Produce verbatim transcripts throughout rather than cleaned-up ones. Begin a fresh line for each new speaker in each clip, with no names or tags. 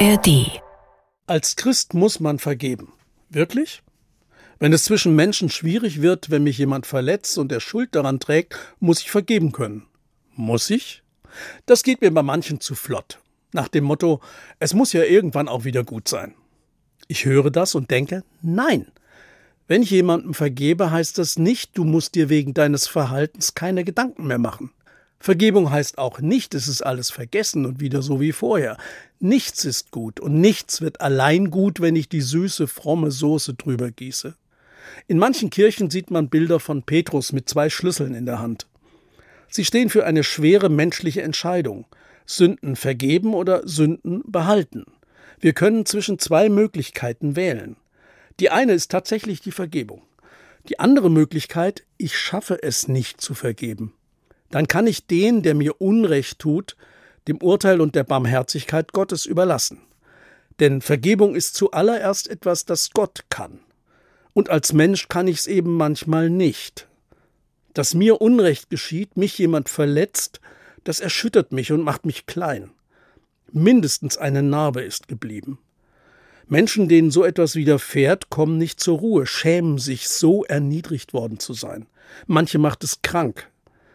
A R D.
Als Christ muss man vergeben. Wirklich? Wenn es zwischen Menschen schwierig wird, wenn mich jemand verletzt und der Schuld daran trägt, muss ich vergeben können. Muss ich? Das geht mir bei manchen zu flott. Nach dem Motto, es muss ja irgendwann auch wieder gut sein. Ich höre das und denke, nein. Wenn ich jemandem vergebe, heißt das nicht, du musst dir wegen deines Verhaltens keine Gedanken mehr machen. Vergebung heißt auch nicht, es ist alles vergessen und wieder so wie vorher. Nichts ist gut und nichts wird allein gut, wenn ich die süße, fromme Soße drüber gieße. In manchen Kirchen sieht man Bilder von Petrus mit zwei Schlüsseln in der Hand. Sie stehen für eine schwere menschliche Entscheidung: Sünden vergeben oder Sünden behalten. Wir können zwischen zwei Möglichkeiten wählen. Die eine ist tatsächlich die Vergebung. Die andere Möglichkeit, ich schaffe es nicht zu vergeben. Dann kann ich den, der mir Unrecht tut, dem Urteil und der Barmherzigkeit Gottes überlassen. Denn Vergebung ist zuallererst etwas, das Gott kann. Und als Mensch kann ich es eben manchmal nicht. Dass mir Unrecht geschieht, mich jemand verletzt, das erschüttert mich und macht mich klein. Mindestens eine Narbe ist geblieben. Menschen, denen so etwas widerfährt, kommen nicht zur Ruhe, schämen sich, so erniedrigt worden zu sein. Manche macht es krank.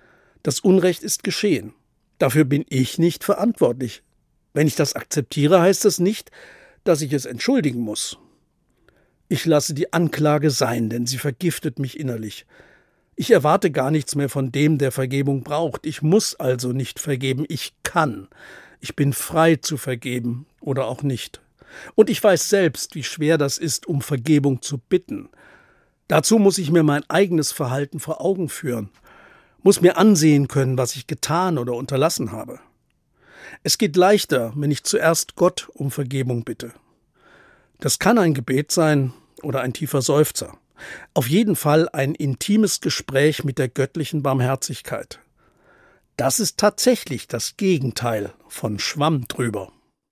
Das Unrecht ist geschehen. Dafür bin ich nicht verantwortlich. Wenn ich das akzeptiere, heißt das nicht, dass ich es entschuldigen muss. Ich lasse die Anklage sein, denn sie vergiftet mich innerlich. Ich erwarte gar nichts mehr von dem, der Vergebung braucht. Ich muss also nicht vergeben. Ich kann. Ich bin frei zu vergeben oder auch nicht. Und ich weiß selbst, wie schwer das ist, um Vergebung zu bitten. Dazu muss ich mir mein eigenes Verhalten vor Augen führen, muss mir ansehen können, was ich getan oder unterlassen habe. Es geht leichter, wenn ich zuerst Gott um Vergebung bitte. Das kann ein Gebet sein oder ein tiefer Seufzer. Auf jeden Fall ein intimes Gespräch mit der göttlichen Barmherzigkeit. Das ist tatsächlich das Gegenteil von Schwamm drüber.